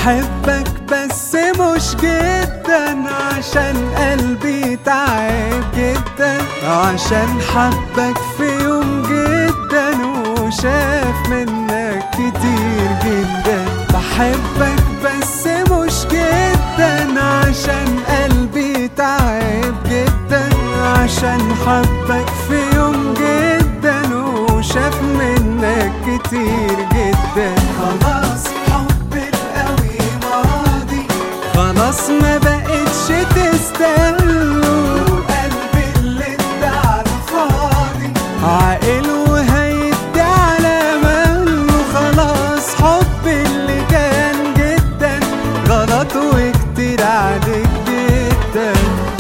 بحبك بس مش جدا، عشان قلبي تعب جدا، عشان حبك في يوم جدا وشاف منك كتير جدا. بحبك بس مش جدا، عشان قلبي تعب جدا، عشان حبك في يوم جدا وشاف منك كتير جدا. خلاص حب القوي ماضي، خلاص ما بقتش تستاهله، وقلبي اللي ادعى فاضي عاقل وهيدي على مهله. خلاص حب اللي كان جدا غلط وكتير عليك جدا.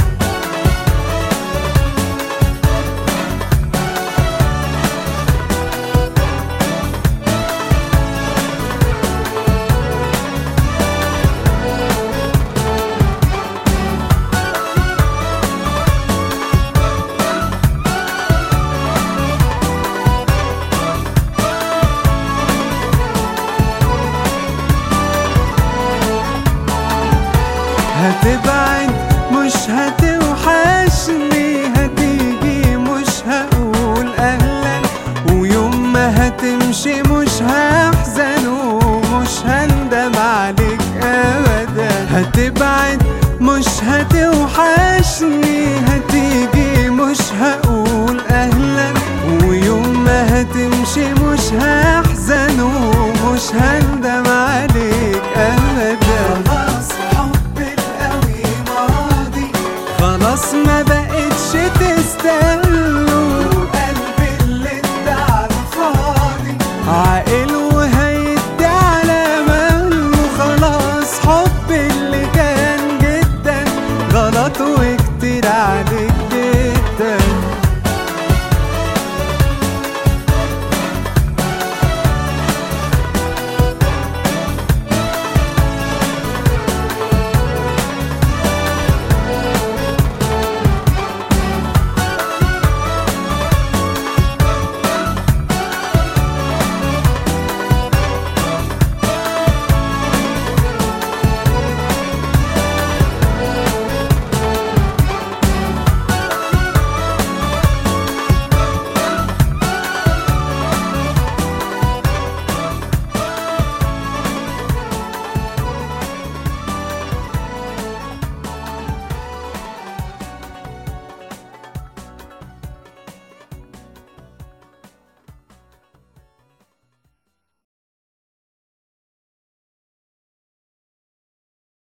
هتبعد مش هتوحشني، هتيجي مش هقول اهلا، ويوم ما هتمشي مش هحزن ومش هندم عليك ابدا. هتبعد مش هتوحشني، هتيجي مش هقول اهلا، ويوم ما هتمشي مش هحزن ومش هندم عليك ابدا.